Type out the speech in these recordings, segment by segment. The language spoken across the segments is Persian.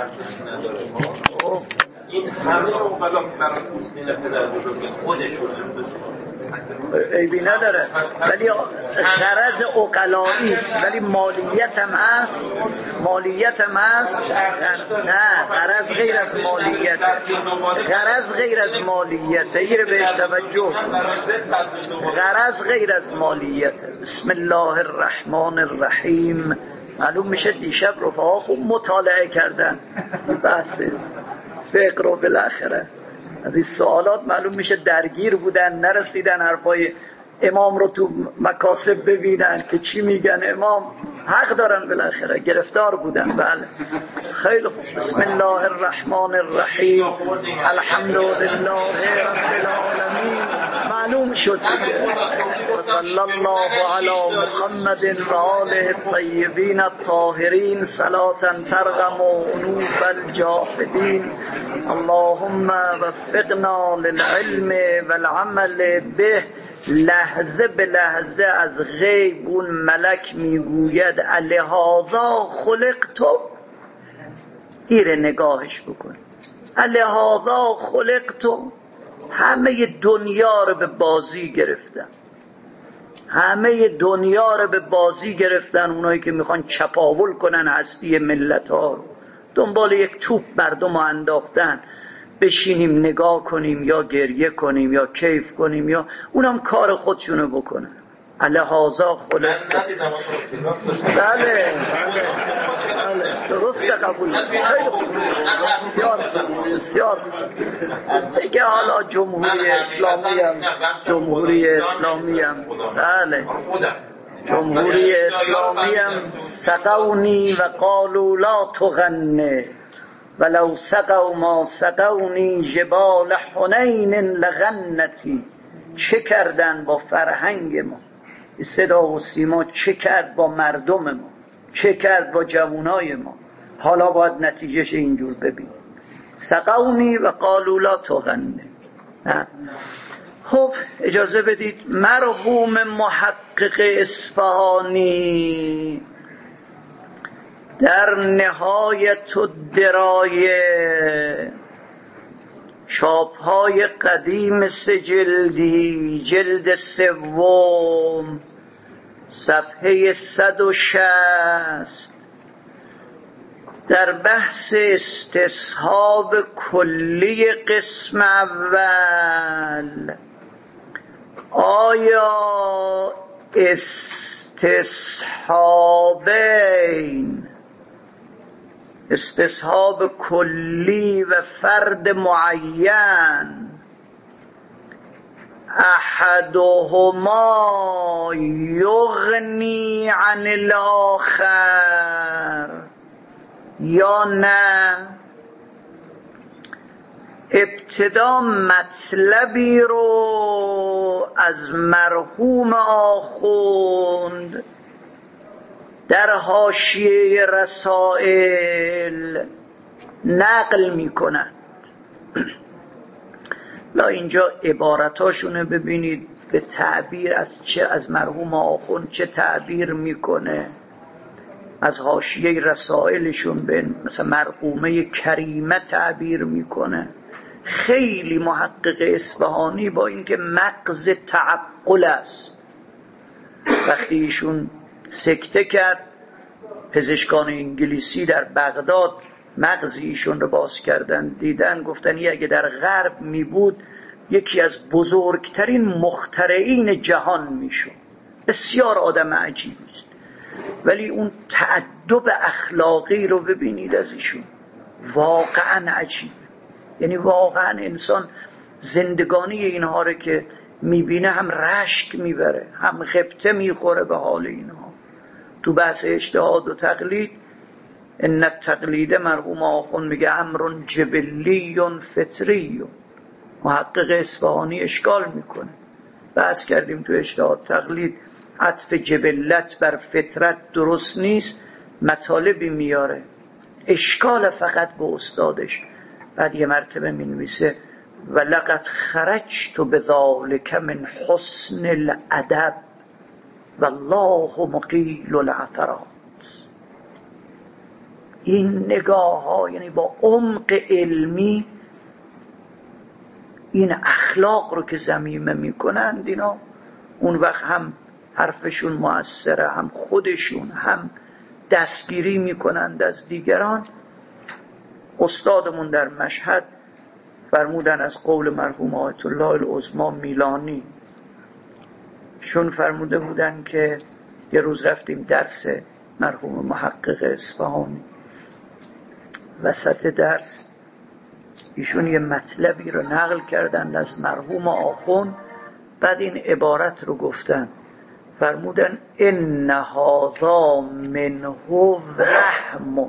این همه اوقلا برای توسین پدر بزرگ خودشون عیبی نداره، ولی غرض عقلایی است، ولی مالیت هم هست. نه، غرض غیر از مالیته. این بهش توجه. غرض غیر از مالیته. بسم الله الرحمن الرحیم. معلوم میشه دیشب رفقا خوب مطالعه کردن بحث فقه رو. بالاخره از این سوالات معلوم میشه درگیر بودن، نرسیدن حرفای امام رو تو مکاسب ببینن که چی میگن. امام حق دارن، بالاخره گرفتار بودن. بله خیلی خوب. بسم الله الرحمن الرحیم. الحمدلله رب العالمین. معلوم شد و صلی الله علی محمد و آله الطیبین الطاهرین صلاة ترغم انوف الجاحدین. اللهم وفقنا للعلم والعمل به. لحظه به لحظه از غیب اون ملک میگوید لهذا خلقتم. ایره نگاهش بکن. لهذا خلقتم. همه دنیا رو به بازی گرفتن. اونایی که میخوان چپاول کنن هستی ملت ها رو، دنبال یک توپ مردم رو انداختن. بشینیم نگاه کنیم یا گریه کنیم یا کیف کنیم، یا اونم کار خودشونو بکنن. لهذا خلقتم. بله درست قبول. بسیار دیگه. حالا جمهوری اسلامی هم بله جمهوری اسلامی هم سقونی و قالوا لا تغنی ولو سقوا ما سقونی جبال حنین لغنتی. چه کردن با فرهنگ ما، صدا و سیما چه کرد با مردم ما، چه کرد با جوانای ما. حالا باید نتیجهش اینجور ببین. سقونی و قالوا لا تغنی. خب اجازه بدید مرحوم محقق اصفهانی در نهایت الدرایه چاپ‌های قدیم سجلدی جلد 3 صفحه 160 در بحث استصحاب کلی قسم اول، آیا استصحاب کلی و فرد معین احدهما یغنی عن الاخر یا نه؟ ابتدا مطلبی رو از مرحوم آخوند در حاشیه رسائل نقل میکنند. لا اینجا عبارتاشونه ببینید به تعبیر از مرحوم آخوند چه تعبیر میکنه. از حاشیه رسائلشون به مثلا مرحومه کریمه تعبیر میکنه. خیلی محقق اصفهانی با اینکه مغز تعقل است، وقتی ایشون سکته کرد پزشکان انگلیسی در بغداد مغز ایشون رو باز کردن، دیدن گفتن این اگه در غرب می بود یکی از بزرگترین مخترعین جهان میشد. بسیار آدم عجیبی است، ولی اون تأدب اخلاقی رو ببینید از ایشون، واقعا عجیب. یعنی واقعا انسان زندگانی اینها رو که میبینه هم رشک میبره هم خبطه میخوره به حال اینها. تو بحث اجتهاد و تقلید، ان التقلید مرحوم آخوند میگه امر جبلی فطری. محقق اصفهانی اشکال میکنه. بحث کردیم تو اجتهاد تقلید عطف جبلت بر فطرت درست نیست، مطالبی میاره اشکال فقط به استادش. بعد یه مرتبه مینویسه ولقد خرجت بذلك من حسن الادب والله مقیل العثرات. این نگاه ها یعنی با عمق علمی این اخلاق رو که ضمیمه میکنند اینا، اون وقت هم حرفشون مؤثره، هم خودشون هم دستگیری میکنند از دیگران. استادمون در مشهد فرمودن از قول مرحوم آیت الله العظمی میلانی، شون فرموده بودن که یه روز رفتیم درس مرحوم محقق اصفهانی، وسط درس ایشون یه مطلبی رو نقل کردن از مرحوم آخوند، بعد این عبارت رو گفتن، فرمودن ان هذا منه رحم.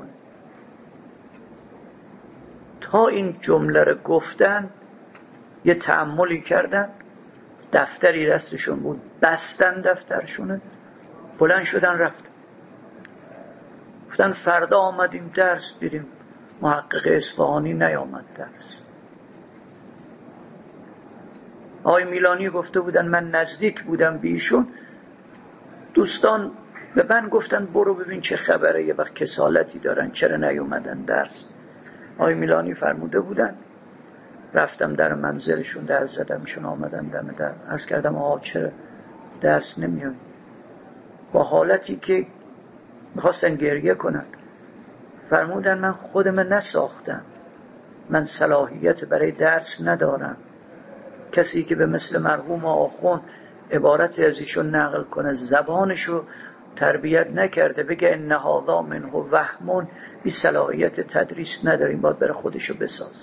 تا این جمله رو گفتن یه تأملی کردن، دفتری دستشون بود بستن دفترشونه، بلند شدن رفتن. گفتن فردا آمدیم درس، دیدیم محقق اصفهانی نیامد درس. آقای میلانی گفته بودن من نزدیک بودم به ایشون، دوستان به من گفتن برو ببین چه خبره، یه وقت کسالتی دارن چرا نیومدن درس. آقای میلانی فرموده بودن، رفتم در منزلشون در زدمشون، آمدن دم در، عرض کردم آقا چرا درس نمیاد؟ با حالتی که میخواستن گریه کنن فرمودن من خودم نساختم، من صلاحیت برای درس ندارم. کسی که به مثل مرحوم آخوند عبارتی از ایشون نقل کنه، زبانشو تربیت نکرده، بگه ان هذا منه وهم، بی صلاحیت تدریس نداریم، باید بره خودشو بسازه.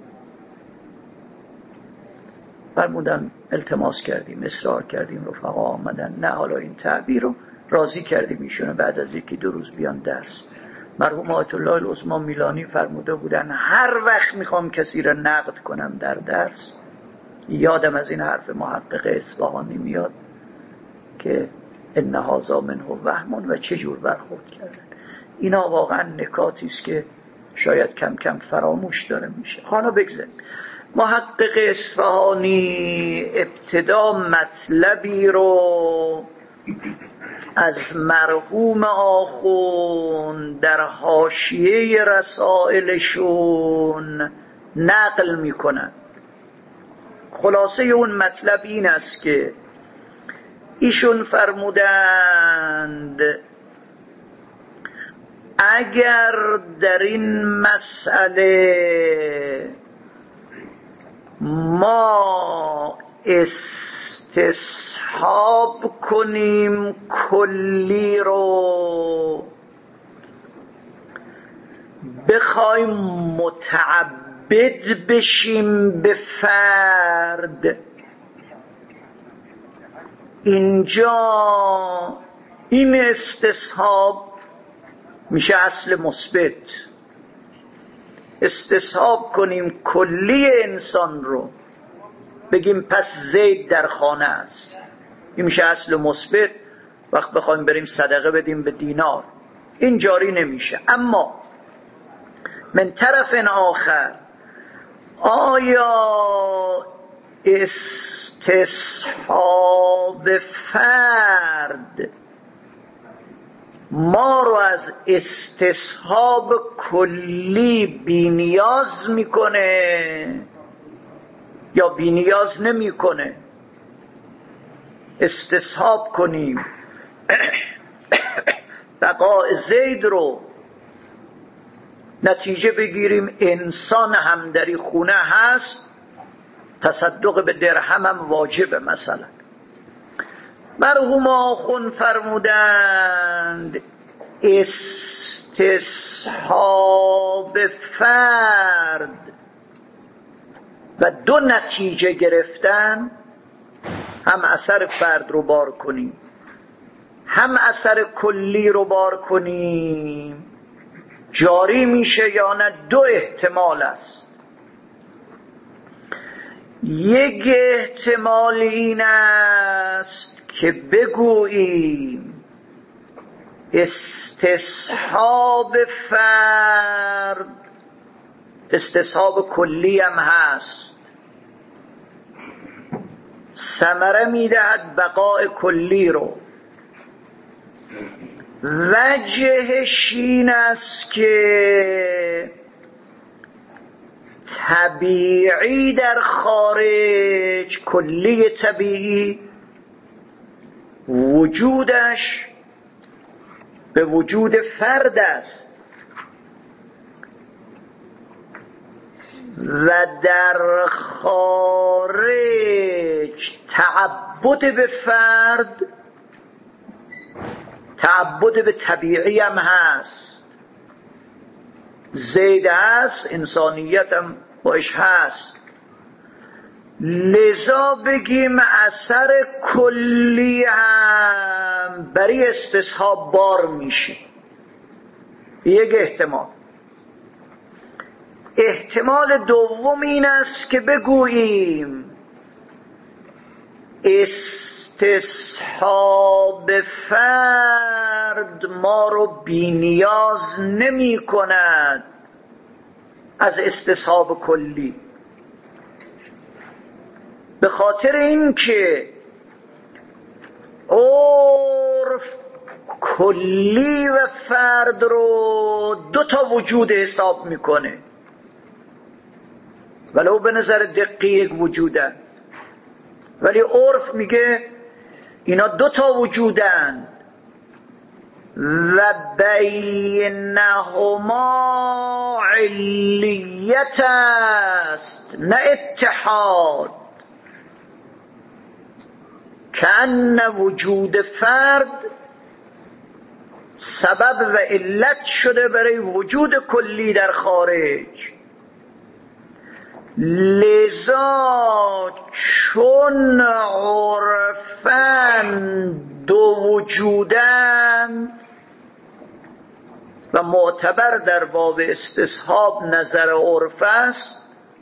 فرمودن التماس کردیم، اصرار کردیم، رفقا آمدن، نه حالا این تعبیر رو راضی کردیم ایشونه بعد از یکی دو روز بیان درس. مرحوم آیت الله العظمی میلانی فرموده بودن هر وقت میخوام کسی رو نقد کنم در درس، یادم از این حرف محقق اصفهانی میاد که ان هذا منه وهم و چجور برخورد کردن. اینا واقعا نکاتی است که شاید کم کم فراموش داره میشه. حالا بگذاریم محقق اصفهانی ابتدا مطلبی رو از مرحوم آخوند در حاشیه رسائلشون نقل میکنن. خلاصه اون مطلب این است که ایشون فرمودند اگر در این مسئله ما استصحاب کنیم کلی رو، بخوایم متعبد بشیم به فرد، اینجا این استصحاب میشه اصل مثبت. استصحاب کنیم کلی انسان رو، بگیم پس زید در خانه است، این میشه اصل مثبت. وقت بخوایم بریم صدقه بدیم به دینار این جاری نمیشه. اما من طرف آخر آیا استصحاب فرد ما رو از استصحاب کلی بی‌نیاز میکنه یا بی‌نیاز نمیکنه؟ استصحاب کنیم بقاء زید رو، نتیجه بگیریم انسان هم در این خونه هست، تصدق به درهم هم واجبه. مثلا مرحوم آخوند فرمودند استصحاب فرد و دو نتیجه گرفتن، هم اثر فرد رو بار کنیم هم اثر کلی رو بار کنیم، جاری میشه یا نه؟ دو احتمال است. یک احتمال این است که بگوییم استصحاب فرد استصحاب کلی هم هست، ثمره میدهد بقاء کلی رو، وجهش این است که طبیعی در خارج، کلی طبیعی، وجودش به وجود فرد است و در خارج تعبد به فرد، تعبد به طبیعی هم هست. زید هست، انسانیت هم باش هست. لذا بگیم اثر کلی هم برای استصحاب بار میشه. یک احتمال. احتمال دوم این است که بگوییم استصحاب فرد ما رو بی‌نیاز نمی کند از استصحاب کلی، به خاطر اینکه عرف کلی و فرد رو دو تا وجود حساب میکنه، ولو به نظر دقیق یک وجودن، ولی عرف میگه اینا دو تا وجودن و بینهما علیت است نه اتحاد. کأن وجود فرد سبب و علت شده برای وجود کلی در خارج. لذا چون عرفاً دو وجودن و معتبر در باب استصحاب نظر عرف است،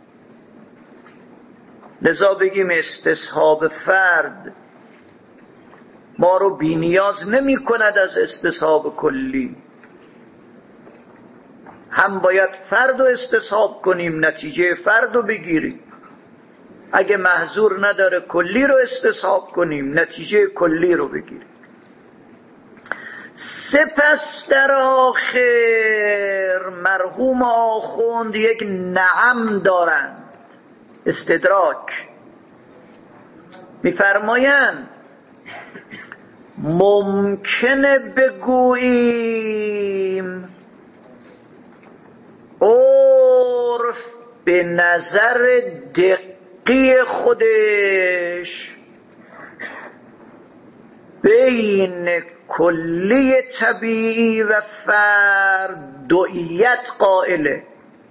لذا بگیم استصحاب فرد ما رو بی‌نیاز نمی کند از استصحاب کلی. هم باید فرد رو استصحاب کنیم، نتیجه فرد رو بگیریم. اگه محظور نداره کلی رو استصحاب کنیم، نتیجه کلی رو بگیریم. سپس در آخر مرحوم آخوند یک نعم دارند، استدراک میفرمایند ممکنه بگوییم عرف به نظر دقیق خودش بین کلی طبیعی و فرد دوئیت قائله،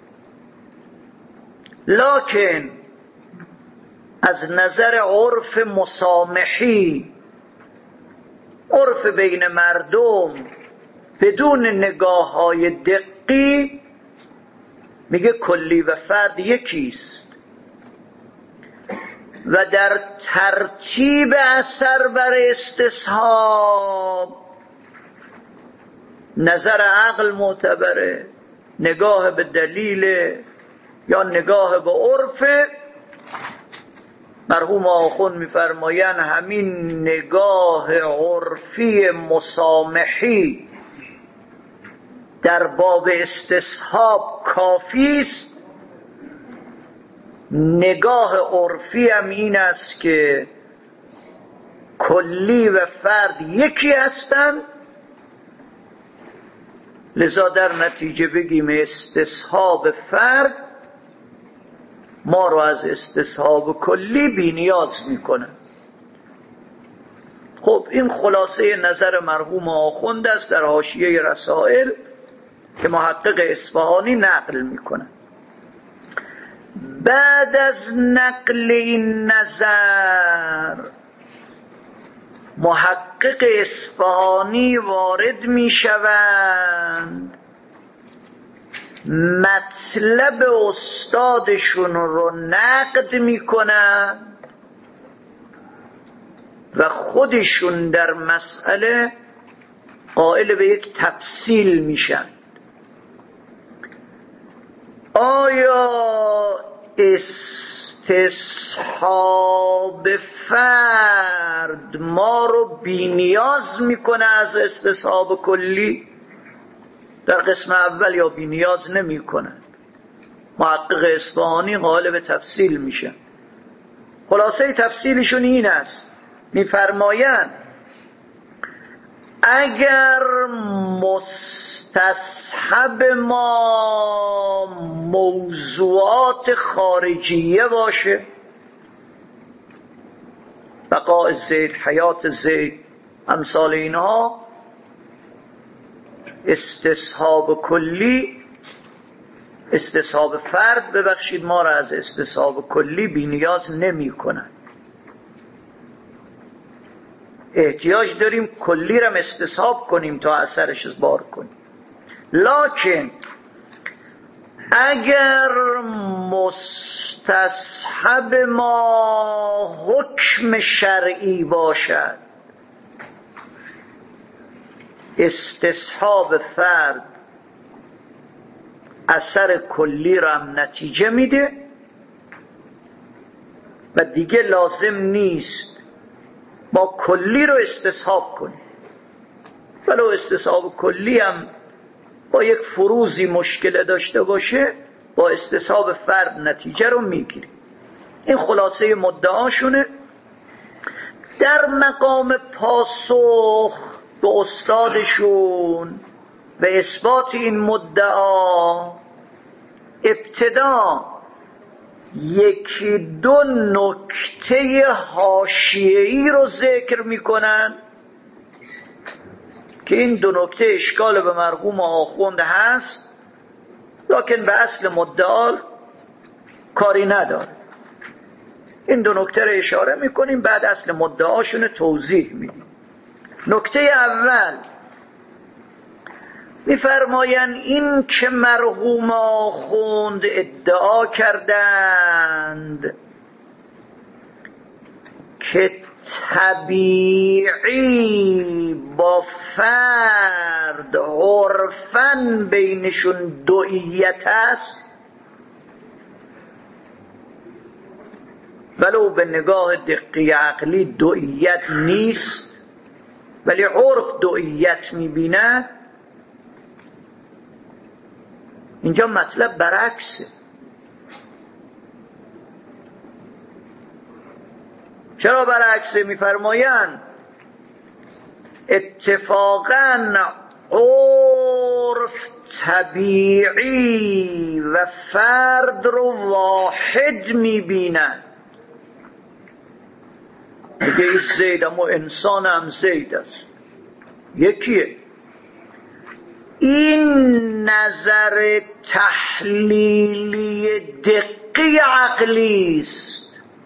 لکن از نظر عرف مسامحی، عرف بین مردم بدون نگاه های دقیق، میگه کلی و فرد یکیست و در ترتیب اثر بر استصحاب نظر عقل معتبره، نگاه به دلیل یا نگاه به عرف. مرحوم آخوند میفرمایند همین نگاه عرفی مسامحی در باب استصحاب کافی است. نگاه عرفی هم این است که کلی و فرد یکی هستند، لذا در نتیجه بگیم استصحاب فرد ما رو از استصحاب کلی بی نیاز میکنه. خب این خلاصه نظر مرحوم آخوند است در حاشیه رسائل که محقق اصفهانی نقل میکنه. بعد از نقل این نظر محقق اصفهانی وارد میشوند، مطلب استادشون رو نقد میکنن و خودشون در مسئله قائل به یک تفصیل میشن. آیا استصحاب استصحاب فرد ما رو بی‌نیاز میکنه از استصحاب کلی؟ در قسم اول یا بی‌نیاز نمیکنه. محقق اصفهانی قائل به تفصیل میشه. خلاصه تفصیلشون این است، میفرمایند اگر مستصحب ما موضوعات خارجیه باشه، بقاء زید، حیات زید، امثال اینها، استصحاب کلی، استصحاب فرد ببخشید ما را از استصحاب کلی بی نیاز نمی کنن. احتیاج داریم کلی را استصحاب کنیم تا اثرش بار کنیم. لکن اگر مستصحب ما حکم شرعی باشد، استصحاب فرد اثر کلی را هم نتیجه میده و دیگه لازم نیست با کلی رو استصحاب کنیم، ولو استصحاب کلی هم با یک فروزی مشکل داشته باشه، با استصحاب فرد نتیجه رو میگیریم. این خلاصه مدعاشونه. در مقام پاسخ به استادشون به اثبات این مدعا، ابتدا یکی دو نکته حاشیه‌ای رو ذکر میکنن که این دو نکته اشکال به مرحوم آخوند هست، لکن به اصل مدعا کاری نداره. این دو نکته رو اشاره میکنیم، بعد اصل مدعاشون توضیح میدیم. نکته اول میفرمایند این که مرحوم آخوند ادعا کردند که طبیعی با فرد عرفاً بینشون دوئیت است، ولو به نگاه دقیق عقلی دوئیت نیست، ولی عرف دوئیت میبینه. اینجا مطلب برعکسه. چرا برعکسه؟ میفرمایند اتفاقاً عرف طبیعی و فرد رو واحد میبینن. میگه این زید اما انسان هم زید است، یکیه. این نظر تحلیلی دقیق عقلی است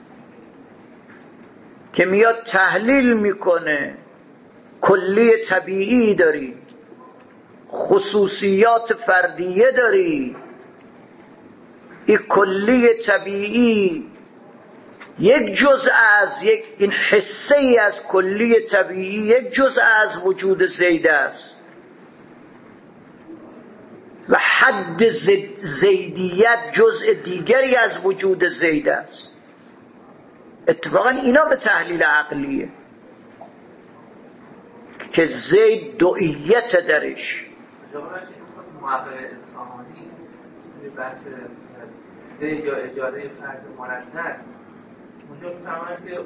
که میاد تحلیل میکنه. کلی طبیعی داری، خصوصیات فردیه داری. این کلی طبیعی یک جزء از این حصه ای از کلی طبیعی، یک جزء از وجود زید است و حد زیدیت جزء دیگری از وجود زید است. اتفاقا اینا به تحلیل عقلیه که زید دوئیت درش. محقق اصفهانی بحث زید یا اجاره فرد مرتب اونجا می‌فهمن که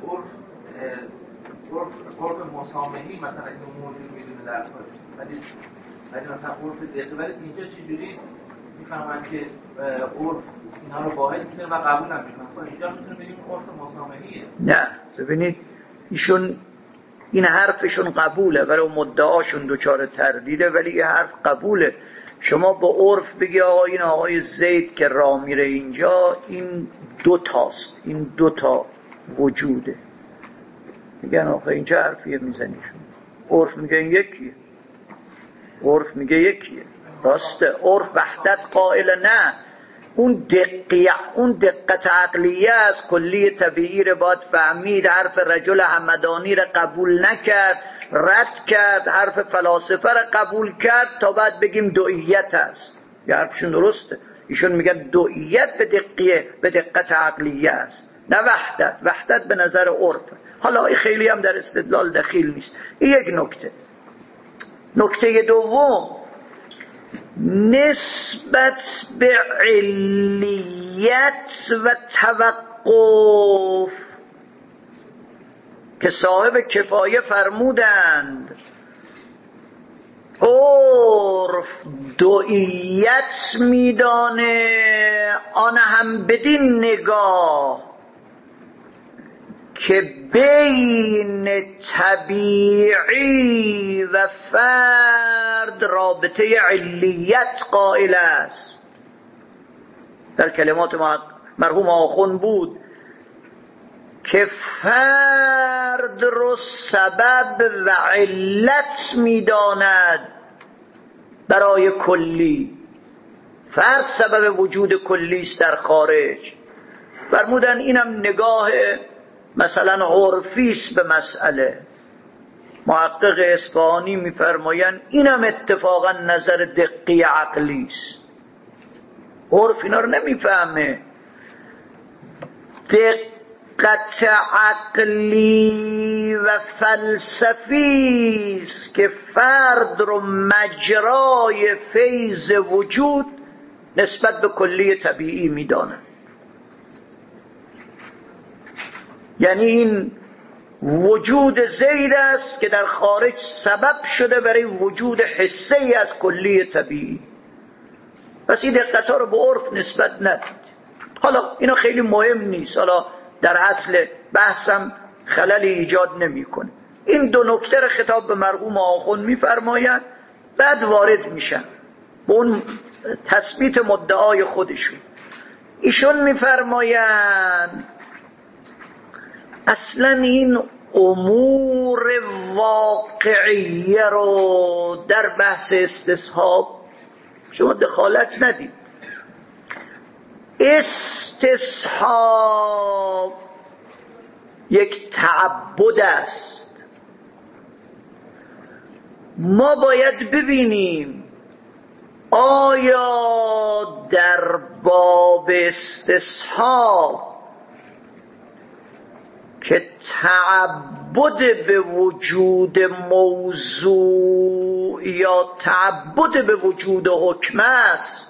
عرف مسامحی مثلا اینو موجود میدونه در خودش، ولی مثلا عرف دقیق، ولی اینجا چجوری می‌فهمن که عرف اینا رو واحد می‌کنه و قبول هم می‌کنه؟ اینجا می‌تونیم بگیم عرف مسامحیه. نه ببینید، ایشون این حرفشون قبوله ولی مدعاشون دوچار تردیده، ولی این حرف قبوله. شما با عرف بگی آقا این آقای زید که راه میره اینجا، این دو تاست، این دو تا وجوده. میگن آقا اینجا حرفیه میزنیشون. عرف میگه این یکیه، عرف میگه یکیه. راسته، عرف وحدت قائل نه. اون دقت عقلیه از کلی طبیعی رو باید فهمید. حرف رجل همدانی رو قبول نکرد، رد کرد، حرف فلاسفه رو قبول کرد تا بعد بگیم دوئیت هست. یه حرفشون درسته. ایشون میگن دوئیت به دقت عقلیه است، نه وحدت. وحدت به نظر عرف. حالا این خیلی هم در استدلال دخیل نیست. این یک نکته. نکته دوم، نسبت به علیت و توقف که صاحب کفایه فرمودند عرف دوئیت میدانه، آن هم بدین نگاه که بین طبیعی و فرد رابطه علیت قائل است. در کلمات مرحوم آخوند بود که فرد رو سبب و علت میداند برای کلی. فرد سبب وجود کلی است در خارج. فرمودن اینم نگاه مثلا عرفی است به مسئله. محقق اصفهانی میفرمایند اینم اتفاقا نظر دقیق عقلی است. عرف اینا رو نمیفهمه. دقت عقلی و فلسفی است که فرد رو مجرای فیض وجود نسبت به کلی طبیعی میدانه. یعنی این وجود زید است که در خارج سبب شده برای وجود حسه‌ای از کلی طبیعی. پس این دقت ها رو به عرف نسبت ندید. حالا اینا خیلی مهم نیست، حالا در اصل بحثم خللی ایجاد نمیکنه. این دو نکته رو خطاب به مرحوم آخوند میفرمایند، بعد وارد میشن به اون تثبیت مدعای خودشون. ایشون میفرمایند اصلا این امور واقعیه رو در بحث استصحاب شما دخالت ندید. استصحاب یک تعبد است. ما باید ببینیم آیا در باب استصحاب که تعبد به وجود موضوع یا تعبد به وجود حکم است،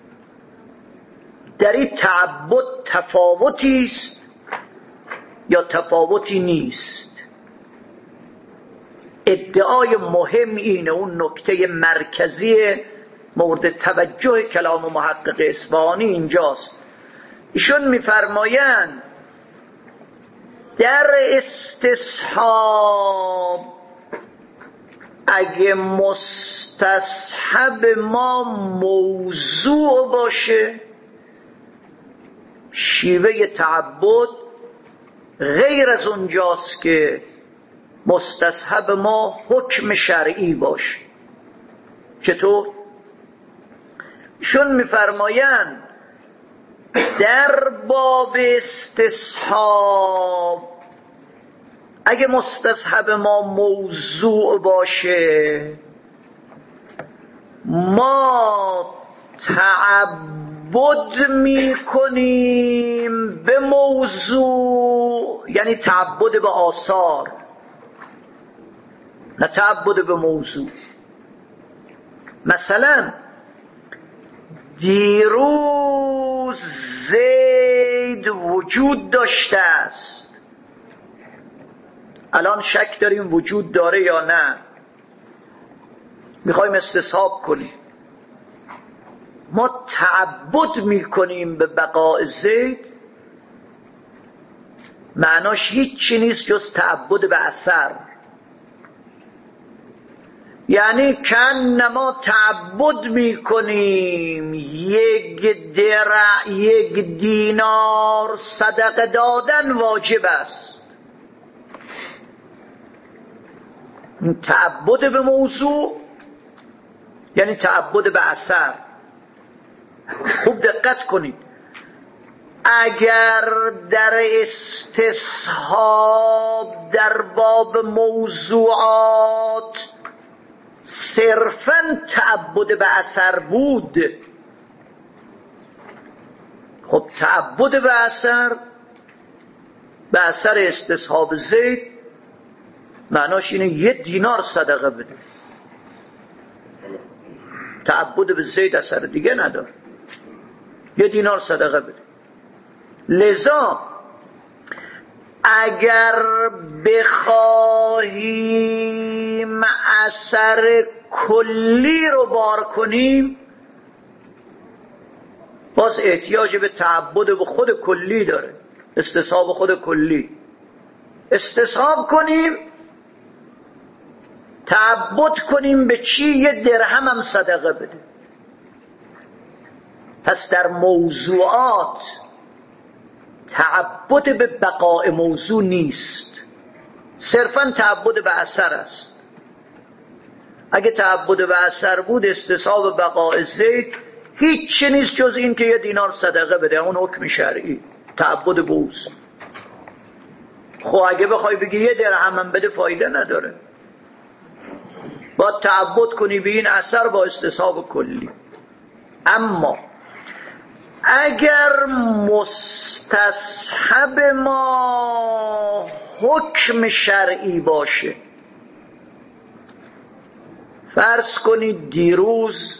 در این تعبد تفاوتی است یا تفاوتی نیست. ادعای مهم اینه، اون نکته مرکزی مورد توجه کلام محقق اصفهانی اینجاست. ایشون میفرمایند در استصحاب اگه مستصحب ما موضوع باشه، شیوه تعبد غیر از اونجاست که مستصحب ما حکم شرعی باشه. چطور؟ شون میفرمایند در باب استصحاب اگه مستصحب ما موضوع باشه، ما تعبد میکنیم به موضوع، یعنی تعبد به آثار، نه تعبد به موضوع. مثلا دیروز زید وجود داشته است، الان شک داریم وجود داره یا نه، میخوایم استصحاب کنیم. ما تعبد میکنیم به بقاء زید، معناش هیچی نیست جز تعبد به اثر. یعنی کنما تعبد میکنیم یک دینار صدقه دادن واجب است. تعبد به موضوع یعنی تعبد به اثر. خوب دقت کنید، اگر در استصحاب در باب موضوعات صرفاً تعبد به اثر بود، خب تعبد به اثر استصحاب زید معناش اینه 1 دینار صدقه بده. تعبد به زید اثر دیگه نداره، 1 دینار صدقه بده. لذا اگر بخواهیم اثر کلی رو بار کنیم باز احتیاج به تعبد به خود کلی داره، استصحاب خود کلی. استصحاب کنیم، تعبد کنیم به چی؟ 1 درهم هم صدقه بده. پس در موضوعات تعبد به بقاء موضوع نیست، صرفا تعبد به اثر است. اگه تعبد به اثر بود استصحاب بقاء زید هیچ نیست جز این که 1 دینار صدقه بده، اون حکم شرعی تعبد به اوست. خب اگه بخوای بگی 1 درهم هم بده فایده نداره، باید تعبد کنی به این اثر با استصحاب کلی. اما اگر مستصحب ما حکم شرعی باشه، فرض کنید دیروز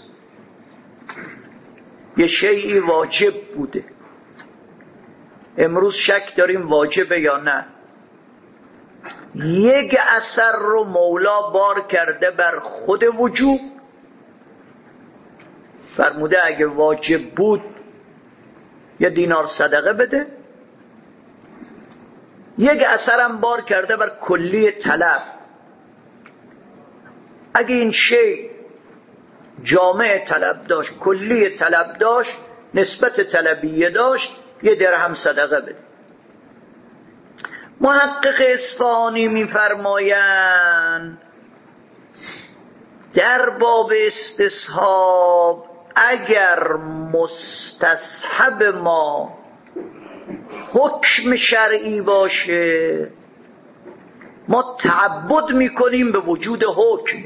یه شیئی واجب بوده، امروز شک داریم واجبه یا نه، 1 اثر رو مولا بار کرده بر خود وجوب، فرموده اگه واجب بود 1 دینار صدقه بده. 1 اثرم بار کرده بر کلی طلب، اگه این شی جامع طلب داشت، کلی طلب داشت، نسبت طلبیه داشت، 1 درهم صدقه بده. محقق اصفهانی می‌فرمایند در باب استصحاب اگر مستصحب ما حکم شرعی باشه ما تعبد میکنیم به وجود حکم.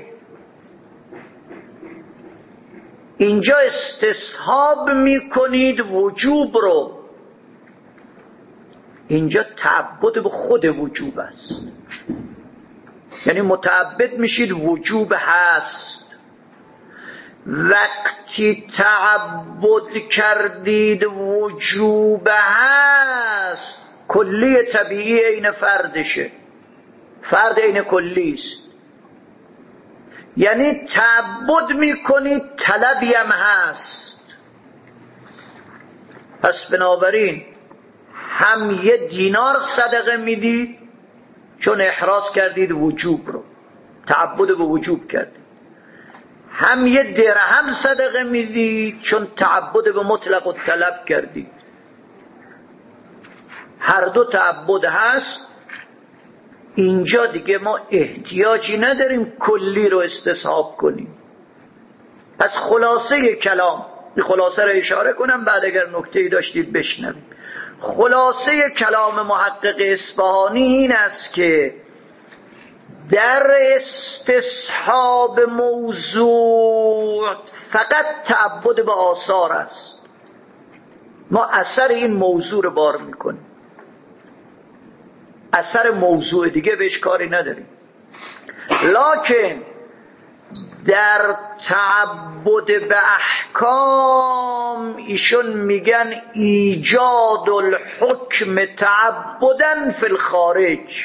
اینجا استصحاب میکنید وجوب رو، اینجا تعبد به خود وجوب است، یعنی متعبد میشید وجوب هست. وقتی تعبد کردید وجوب هست کلی طبیعی عین فردشه، فرد عین کلی است، یعنی تعبد میکنید طلبی هم هست. پس بنابراین هم 1 دینار صدقه میدید چون احراز کردید وجوب رو، تعبد به وجوب کردید، هم 1 درهم صدقه میدید چون تعبد به مطلق و طلب کردید. هر دو تعبد هست. اینجا دیگه ما احتیاجی نداریم کلی رو استصحاب کنیم. پس خلاصه کلام، خلاصه رو اشاره کنم بعد اگر نکته‌ای داشتید بشنوید. خلاصه کلام محقق اصفهانی این است که در استصحاب موضوع فقط تعبد به آثار است، ما اثر این موضوع رو بار میکنیم، اثر موضوع دیگه بهش کاری نداریم. لکن در تعبد به احکام ایشون میگن ایجاد الحکم تعبدن فی الخارج.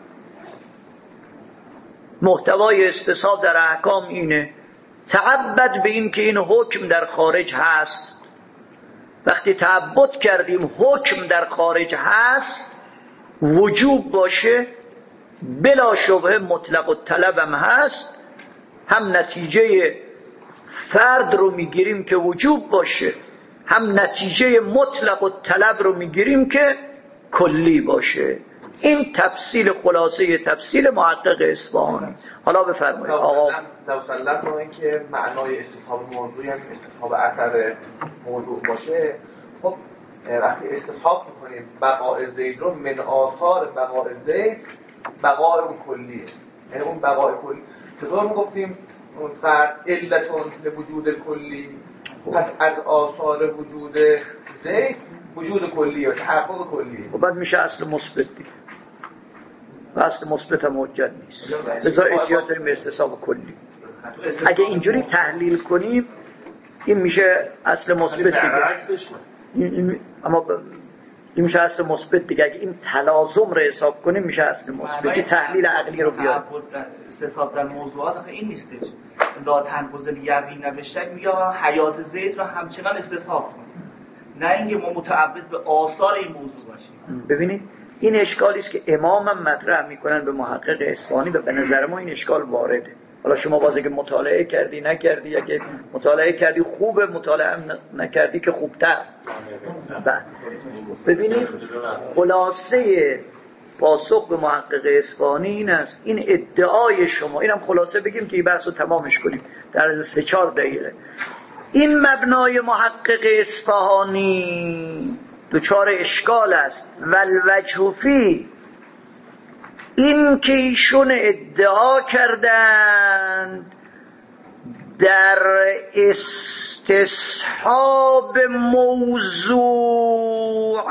محتوای استصحاب در احکام اینه تعبد به این که این حکم در خارج هست. وقتی تعبد کردیم حکم در خارج هست، وجوب باشه، بلا شبهه مطلق الطلب هم هست، هم نتیجه فرد رو میگیریم که وجوب باشه، هم نتیجه مطلق الطلب رو میگیریم که کلی باشه. این تفصیل خلاصه تفصیل محقق اصفهانی. حالا بفرمایید آقا. مسلم ما این که معنای استصحاب موضوعی هم استصحاب اثر موضوع باشه. خب وقتی استصحاب میکنیم بقاء زید رو من آثار بقاء زید بقاء اون کلیه، یعنی اون بقاء کلی چطور میگفتیم اون فرد علتون به وجود کلی، پس از آثار وجود زید وجود کلی و تحقق کلی. و بعد میشه اصل مثبت دیگه. و اصل مثبت هم حجت نیست، لذا احتیاج داریم به استصحاب کلی. اگه اینجوری تحلیل کنیم این میشه اصل مثبت دیگه. اما این میشه اصل مثبت دیگه. اگه این تلازم رو حساب کنیم میشه اصل مثبت. تحلیل عقلی رو بیاد. استصحاب در موضوعات آخه این نیستش. لا تنقض یقین نبشتک یا حیات زید رو همچنان استصحاب کنیم، نه اینکه ما متعبد به آثار این موضوع باشیم. ببینید این اشکالی است که امام هم مطرح میکنن به محقق اصفهانی و به نظر ما این اشکال وارده. حالا شما باز اگه مطالعه کردی نکردی، اگه مطالعه کردی خوبه، مطالعه هم نکردی که خوبتر. ببینید خلاصه پاسخ به محقق اصفهانی این است، این ادعای شما، اینم خلاصه بگیم که این بحث رو تمامش کنیم در از 3-4 دقیقه. این مبنای محقق اصفهانی دچار اشکال است. والوجه فی، این که ایشون ادعا کردند در استصحاب موضوع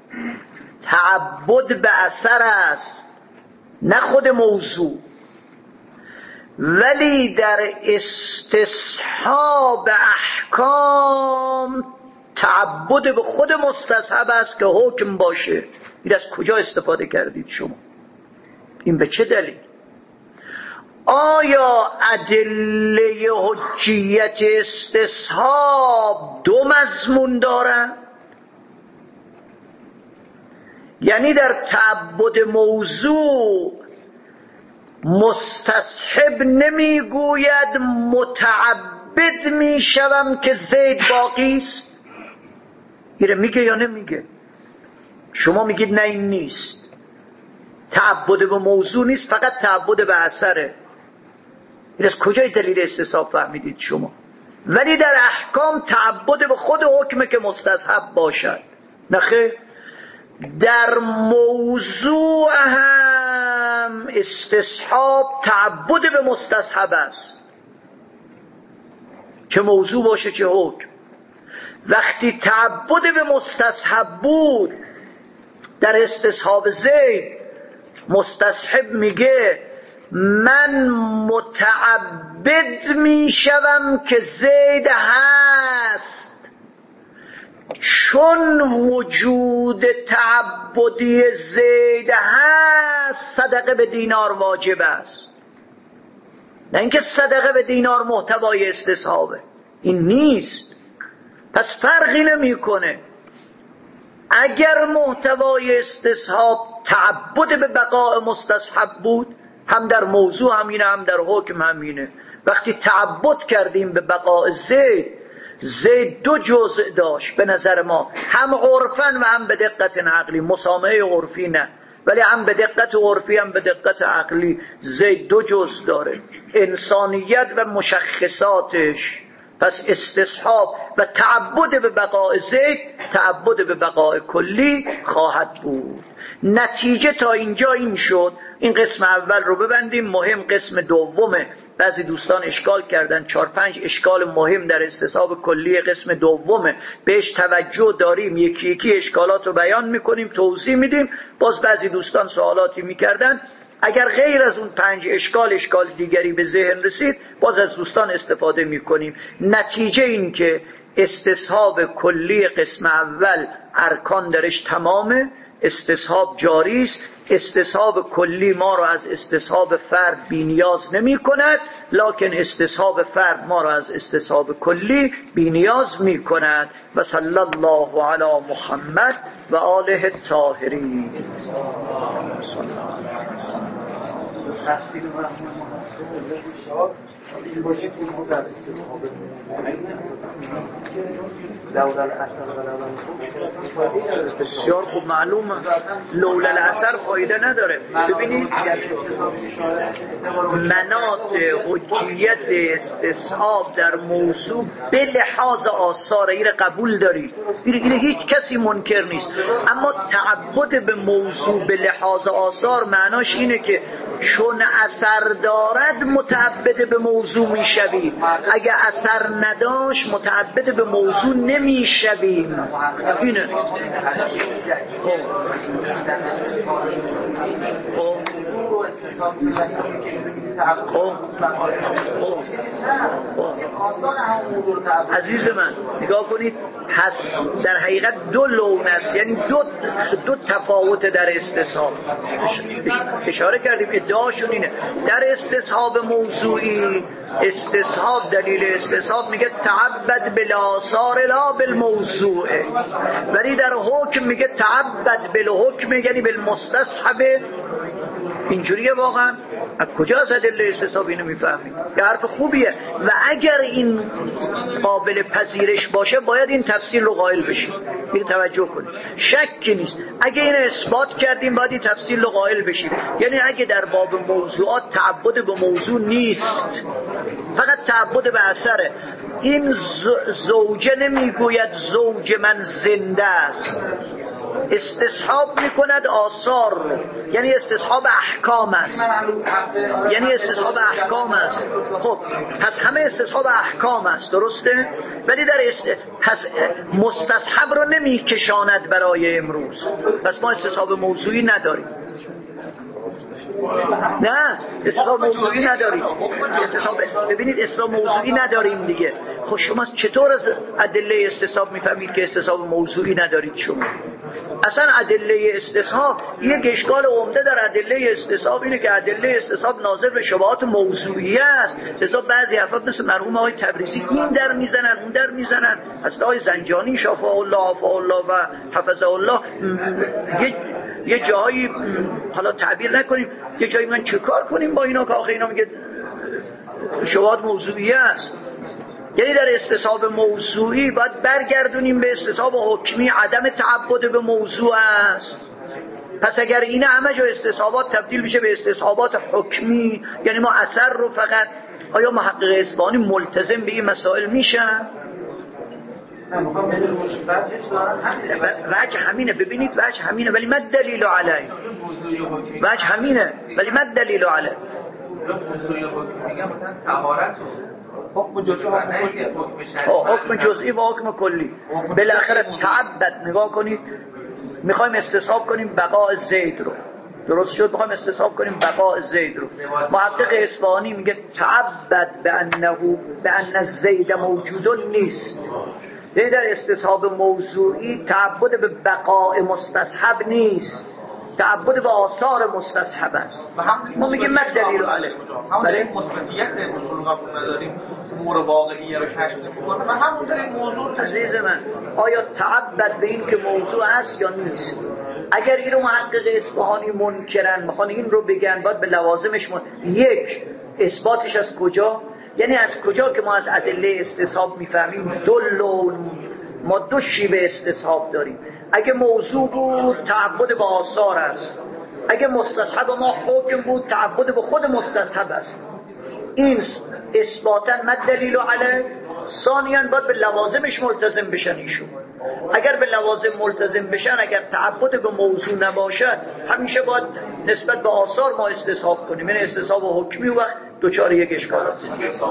تعبد به اثر است، نه خود موضوع، ولی در استصحاب احکام تعبد به خود مستصحب است که حکم باشه. این از کجا استفاده کردید شما؟ این به چه دلیل؟ آیا ادله حجیت استصحاب 2 مضمون دارند؟ یعنی در تعبد موضوع مستصحب نمیگوید متعبد میشوم که زید باقی است؟ ایره میگه یا نمیگه؟ شما میگید نه این نیست، تعبد به موضوع نیست، فقط تعبد به اثره. این از کجای دلیل استصحاب فهمیدید شما؟ ولی در احکام تعبد به خود حکمه که مستصحب باشد. نخیر، در موضوع هم استصحاب تعبد به مستصحب است، چه موضوع باشه چه حکم. وقتی تعبد به مستصحب بود در استصحاب زید، مستصحب میگه من متعبد میشوم که زید هست، چون وجود تعبدی زید هست صدقه به دینار واجب است. نه اینکه صدقه به دینار محتوای استصحابه، این نیست. پس فرقی نمیکنه. اگر محتوای استصحاب تعبد به بقاء مستصحب بود، هم در موضوع همینه هم در حکم همینه. وقتی تعبد کردیم به بقاء زید 2 جزء داشت به نظر ما، هم عرفاً و هم به دقت عقلی. مسامحه عرفی نه، ولی هم به دقت عرفی هم به دقت عقلی زید 2 جزء داره، انسانیت و مشخصاتش. پس استصحاب و تعبد به بقاء زید تعبد به بقاء کلی خواهد بود. نتیجه تا اینجا این شد. این قسم اول رو ببندیم. مهم قسم دومه. بعضی دوستان اشکال کردن، 4-5 اشکال مهم در استصحاب کلی قسم دومه، بهش توجه داریم، یکی یکی اشکالات رو بیان میکنیم، توضیح میدیم. باز بعضی دوستان سوالاتی میکردن، اگر غیر از اون 5 اشکال دیگری به ذهن رسید باز از دوستان استفاده میکنیم. نتیجه این که استصحاب کلی قسم اول ارکان درش تمامه، استصحاب جاری است. استصحاب کلی ما رو از استصحاب فرد بی نیاز نمی کند، لکن استصحاب فرد ما رو از استصحاب کلی بی نیاز می کند. و صلی الله علی محمد و آله الطاهرین. تفسیر این باشه که ما در استصحاب لولا الاثر و لولا بسیار خوب معلومه لولا الاثر فایده نداره. ببینید مناط حجیت استصحاب در موضوع به لحاظ آثار این قبول داری، این هیچ کسی منکر نیست. اما تعبد به موضوع به لحاظ آثار معناش اینه که چون اثر دارد متعبد به موضوع میشویم، اگه اثر نداشت متعبد به موضوع نمیشویم. اینه عزیز من نگاه کنید. پس در حقیقت دو لون است، یعنی دو تفاوت در استصحاب. اشاره کردیم ادعاشون اینه در استصحاب موضوعی، استصحاب دلیل استصحاب میگه تعبد بالآثار لا بالموضوع، ولی در حکم میگه تعبد بالحکم یعنی بالمستصحب. اینجوریه واقعا؟ از کجا از ادله استصحاب اینو میفهمیم؟ یه حرف خوبیه و اگر این قابل پذیرش باشه باید این تفسیر رو قائل بشیم. این توجه کنید، شکی نیست. اگه این اثبات کردیم باید این تفسیر رو قائل بشیم. یعنی اگه در باب موضوعات تعبد به موضوع نیست، فقط تعبد به اثره. این زوجه نمیگوید زوج من زنده است، استصحاب میکند آثار رو، یعنی استصحاب احکام است، یعنی استصحاب احکام است. خب پس همه استصحاب احکام است، درسته؟ ولی در پس مستصحب رو نمیکشاند برای امروز. پس ما استصحاب موضوعی نداریم. نه استصحاب موضوعی نداریم. ببینید استصحاب موضوعی نداریم دیگه. خب شما چطور از ادله استصحاب میفهمید که استصحاب موضوعی ندارید شما؟ اصلا ادله استصحاب یک اشکال عمده در ادله استصحاب اینه که ادله استصحاب ناظر به شبهات موضوعی است. لذا بعضی افراد مثل مرحوم آقای تبریزی این در میزنن اون در میزنن، اصلا آقای زنجانی شفاء الله عافا الله و حفظه الله یه جایی، حالا تعبیر نکنیم، یه جایی من چه کار کنیم با اینا که آخه اینا میگه شبهات موضوعی است. یعنی در استصحاب موضوعی باید برگردونیم به استصحاب حکمی، عدم تعبد به موضوع است. پس اگر این همه جا استصحابات تبدیل بشه به استصحابات حکمی، یعنی ما اثر رو فقط، آیا محقق اصفهانی ملتزم به این مسائل میشن؟ وجه همینه. ببینید وجه همینه ولی ما دلیل علیه. وجه همینه ولی ما دلیل علیه. حکم جزئی و حکم کلی. بالاخره تعبد. نگاه کنید میخوایم استصحاب کنیم بقاء زید رو، درست شد؟ میخوایم استصحاب کنیم بقاء زید رو. محقق اصفهانی میگه تعبد به ان زید موجود نیست. یعنی در استصحاب موضوعی تعبد به بقاء مستصحب نیست، تعبد به آثار مستصحب است. ما میگیم مد دلیل علیه. برای مثبتیت اصول قبول نداریم، امور واقعیه رو کشف نمی‌کنه. من همونطور این موضوع عزیز من، آیا تعبد به این که موضوع است یا نیست؟ اگر این رو محقق اصفهانی منکرن، میخوان این رو بگن، باید به لوازمش یک اثباتش از کجا؟ یعنی از کجا که ما از ادله استصحاب میفهمیم دو لون، ما دو شیوه استصحاب داریم. اگه موضوع بود تعبد به آثار است، اگه مستصحب ما حکم بود تعبد به خود مستصحب است. این اثباتا مد دلیل علیه. ثانیاً باید به لوازمش ملتزم بشن ایشون. اگر به لوازم ملتزم بشن، اگر تعبد به موضوع نباشد، همیشه باید نسبت به آثار ما استصحاب کنیم. یعنی استصحاب حکمی و دوچار یک اشکال است.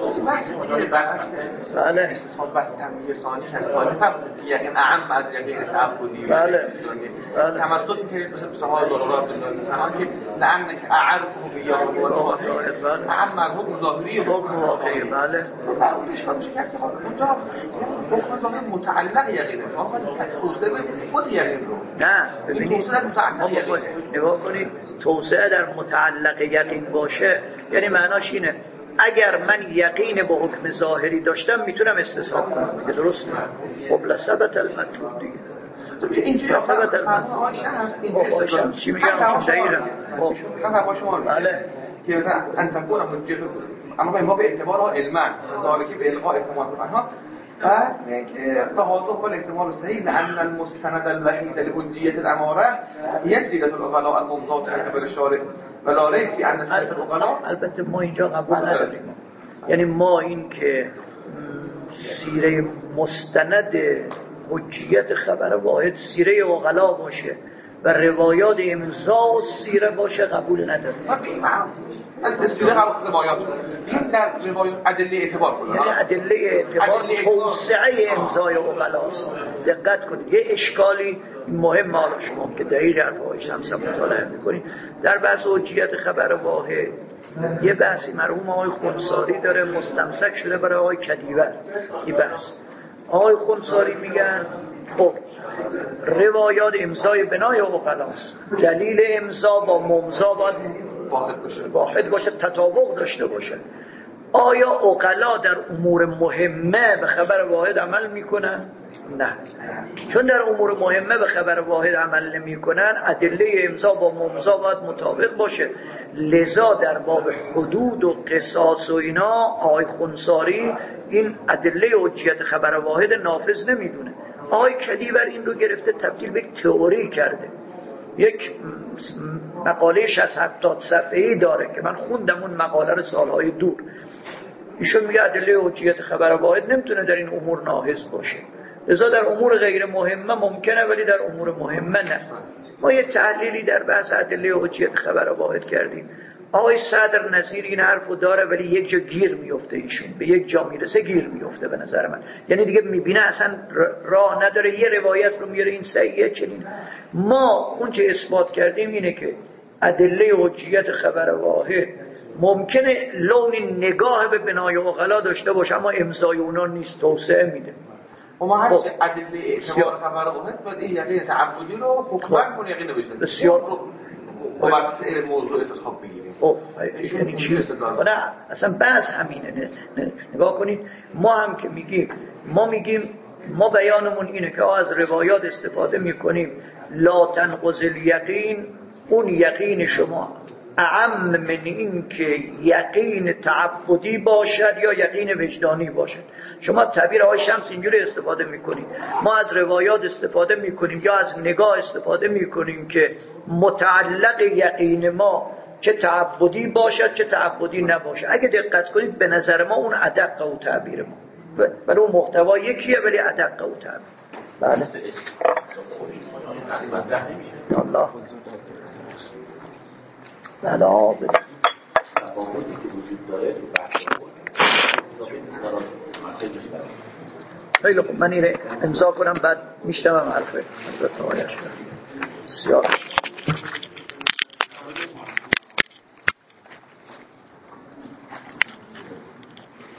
بله استصحاب بس تنبیه ثانی هست، یعنی اعم از یقین تعبدی. بله تمسک می‌کنید مثل صحابه ضرورات مثلا که لعنك اعرفه بیان و اعم حکم ظاهری حکم واقعی. بله اشکال میشه که اونجا حکم ظاهری متعلق یقینه، شما توسعه خود یقین رو. نه ببینید نگاه کنید، توسعه در متعلق یقین باشه یعنی معناش اینه اگر من یقین به حکم ظاهری داشتم میتونم استصحاب کنم، که درسته؟ خب لثبت المطلوب دیگه. اینجوری لثبت المطلوب چی میگم؟ دقیقاً خب شما بله که ان تكون حجت، اما ما به اعتبار علما ذالکی به القاء احتمال عنها. بعد که تواضع و احتمال صحیح لان المستند الوحید لحجیت الاماره یسیرت الغلاء الممضات من قبل الشارع ولا ریب فی ان سیرت الغلاء. البته ما اینجا قبول نداریم، یعنی ما این که سیره مستند حجیت خبر واحد سیره اغلا باشه و روایات امضا و سیره باشه قبول نداره. سیره قبول روایات این در روایات ادله اعتبار کنه، یعنی ادله اعتبار توسعه امضای عقلاست. دقت کنید یه اشکالی مهم حالا شما که دقیق حرفایش هم مطالعه میکنید در بحث حجیت خبر واحد یه بحثی مرحوم آقای خنثاری داره مستمسک شده برای آقای کدیور. این بحث آقای خنثاری میگن خب روایات امضای بنای عقلاست، دلیل امضا با ممضا باید واحد باشه، تطابق داشته باشه. آیا عقلا در امور مهمه به خبر واحد عمل میکنن؟ نه، چون در امور مهمه به خبر واحد عمل نمیکنن ادله امضا با ممضا باید مطابق باشه. لذا در باب حدود و قصاص و اینا آقای خنثاری این ادله حجیت خبر واحد نافذ نمیدونه. آقای کدیور این رو گرفته تبدیل به تئوری کرده. یک مقاله 60-70 صفحه‌ای داره که من خوندم اون مقاله رو سالهای دور. ایشون میگه ادله حجیت خبر واحد نمیتونه در این امور ناهض باشه، لذا در امور غیر مهمه ممکنه ولی در امور مهمه نه. ما یه تحلیلی در بحث ادله حجیت خبر واحد کردیم. آقای صدر نصیر این حرفو داره ولی یک جا گیر میفته، ایشون به یک جا میرسه گیر میفته به نظر من، یعنی دیگه میبینه اصلا راه نداره، یه روایت رو میاره این صحیحه چنین. ما اون چه اثبات کردیم اینه که ادله حجیت خبر واحد ممکنه لون نگاه به بنای عقلا داشته باشه اما امضای اونا نیست، توسعه میده. ما هر چه ادله اعتبار خبر واحد باید این یقین تعبدی رو حکم کنه یقین نوشته بسیار واسه موضوع استصحاب بگیریم. یعنی چی؟ نه اصلا بحث همینه. نگاه کنید ما هم که میگیم ما بیانمون اینه که از روایات استفاده میکنیم لا تنقض الیقین، اون یقین شما اعم من این که یقین تعبدی باشد یا یقین وجدانی باشد. شما تعبیر آقای شمس اینجوری استفاده میکنید، ما از روایات استفاده میکنیم یا از نگاه استفاده میکنیم که متعلق یقین ما چه تعبدی باشد چه تعبدی نباشد. اگه دقت کنید به نظر ما اون ادق و تعبیر ما ولی اون محتوا یکیه ولی ادق و تعبیر. بله الله بله آبه تفاوتی که وجود داره تو بحث خیلی خوب من اینه امضا کنم بعد میشتم حرفه حضرت آقایش کنم. بسیار